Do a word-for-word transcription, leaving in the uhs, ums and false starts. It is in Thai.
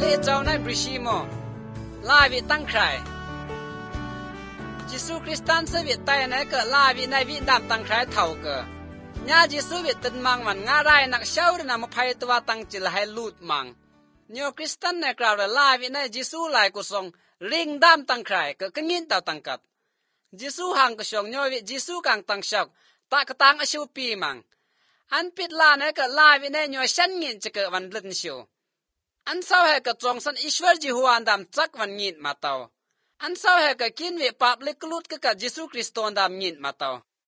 วิเจ้าในบริชิโมลาวิตั้งใครจิสุคริสตันสวิตไตในเกิดลาวิในวิดามตั้งใครเท่าเกิดญาจิสุวิตตันมังมันง่าไรนักเช่าหรือนำภัยตัวตั้งจิลให้ลูดมังเนียวคริสตันในกล่าวว่าลาวิในจิสุลายกุศลลิงดามตั้งใครเกิดกงินเต่าตั้งกัดจิสุหังกุศลเนียววิจิสุกังตั้งชอกตากตังอชิวปีมังอันปิดลาในเกิดลาวิในเนียวฉันงินจะเกิดวันเลินชิวอันเศร้าเหกจงสันอิชวรจิหัวอันดำจักวันงินมาเตาอันเศร้าเหกกินวิปาบลิกลุดกะจิสุคริสโตนดำงินมาเตา